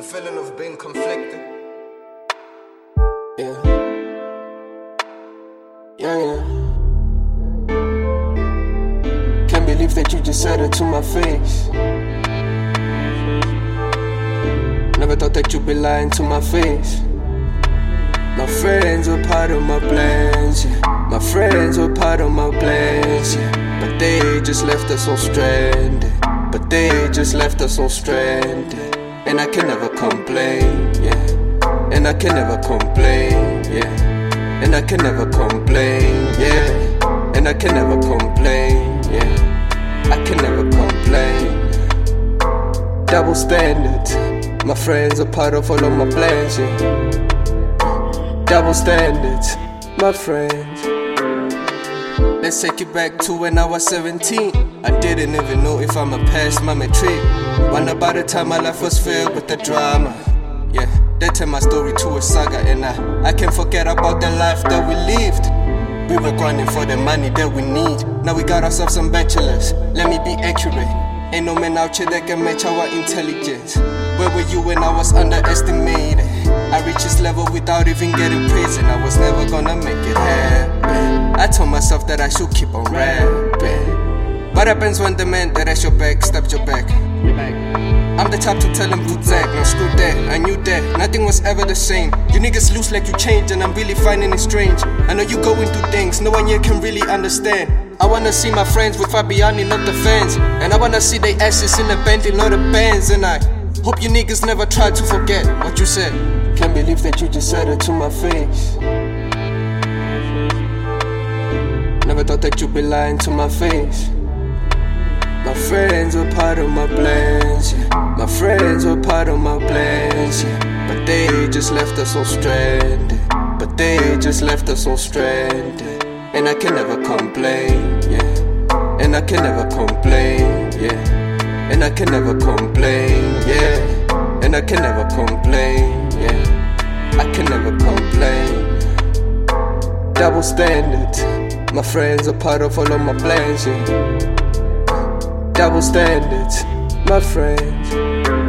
the feeling of being conflicted. Yeah. Yeah. Can't believe that you just said it to my face. Never thought that you'd be lying to my face. My friends were part of my plans, yeah. My friends were part of my plans, yeah. But they just left us all stranded. But they just left us all stranded. And I can never complain, yeah. And I can never complain, yeah. And I can never complain, yeah. And I can never complain, yeah. I can never complain. Double standard. My friends are part of all of my plans, yeah. Double standards, my friends. Let's take it back to when I was 17. I didn't even know if I'ma pass my matric. Wonder by the time my life was filled with the drama. Yeah, they tell my story to a saga. And I can't forget about the life that we lived. We were grinding for the money that we need. Now we got ourselves some bachelors. Let me be accurate. Ain't no man out here that can match our intelligence. Where were you when I was underestimated? I reached this level without even getting praise, and I was never gonna make it happen. I told myself that I should keep on rapping. What happens when the man that has your back stabs your back? I'm the type to tell him good Zach, no screw that, I knew that, nothing was ever the same. You niggas lose like you change, and I'm really finding it strange. I know you going through things no one here can really understand. I wanna see my friends with Fabiani, not the fans. And I wanna see they asses in the Bentley, not the bands. And I hope you niggas never try to forget what you said. Can't believe that you just said it to my face. Never thought that you'd be lying to my face. My friends were part of my plans, yeah. My friends were part of my plans, yeah. But they just left us all stranded. But they just left us all stranded. And I can never complain, yeah. And I can never complain, yeah. And I can never complain, yeah. And I can never complain, yeah. I can never complain. Double standard. My friends are part of all of my plans, yeah. Double standards, my friends.